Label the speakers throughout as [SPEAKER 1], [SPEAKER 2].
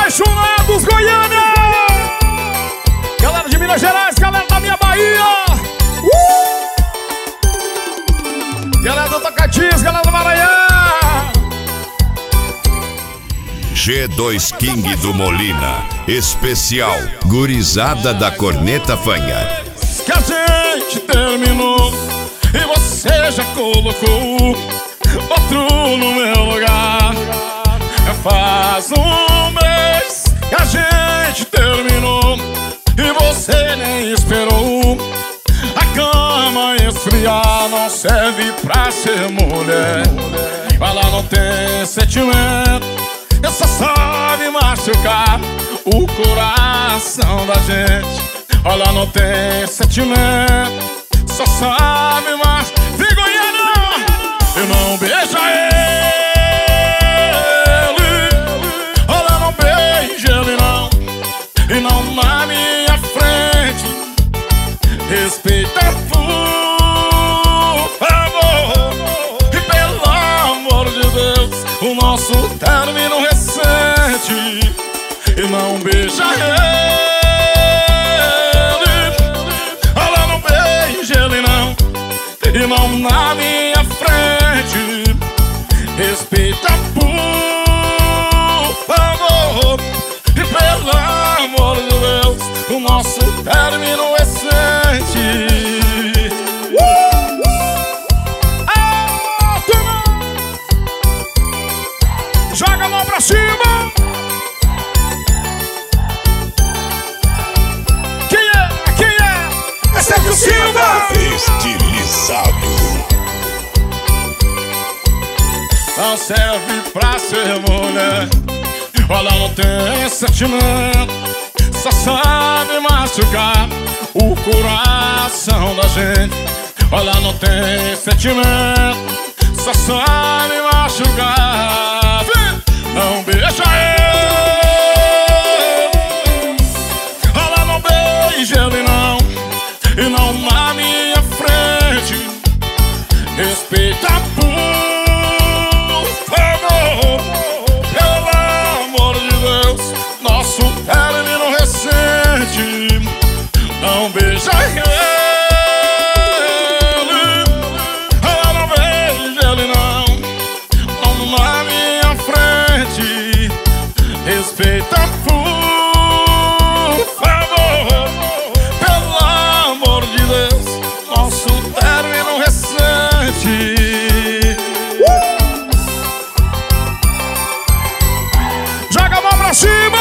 [SPEAKER 1] apaixonados, Goiânia! Galera de Minas Gerais, galera da minha Bahia! Galera do Tocantins, galera do Maranhão!
[SPEAKER 2] G2 King do Molina, especial Gurizada da Corneta Fanha.
[SPEAKER 1] Que a gente terminou e você já colocou outro no meu lugar. Faz um mês que a gente terminou e você nem esperou. A cama esfriar não serve pra ser mulher. Ela não tem sentimento, só sabe machucar o coração da gente. Ela não tem sentimento, só sabe machucar. Vem, Goiânia! Eu não beija ele. Ela não beija ele não. E não na minha frente. Respeita, por favor. E pelo amor de Deus, o nosso término recente. E não beija ele. Ela não beija ele não. E não na minha frente. Respeita, por favor. E pelo amor de Deus, o nosso término recente. Joga a mão pra cima. Quem é? Quem é? É Sérgio Silva.
[SPEAKER 2] Estilizado.
[SPEAKER 1] Não serve pra ser mulher. Ela não tem sentimento, só sabe machucar o coração da gente. Ela não tem sentimento, só sabe machucar. Não beija ele. Ela não beija ele não. E não na minha frente. Respeita, por favor. Pelo amor de Deus, nosso término recente. Não beija ele. Ela não beija ele não. Não na minha frente. Respeita, por favor. Pelo amor de Deus, nosso término recente. Joga a mão pra cima.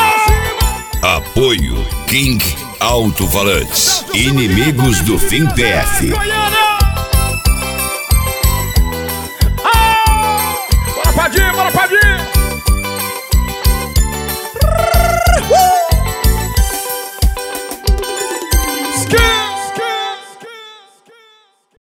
[SPEAKER 2] Apoio King Alto-Falantes. Inimigos do Fim PF.
[SPEAKER 1] Goiânia!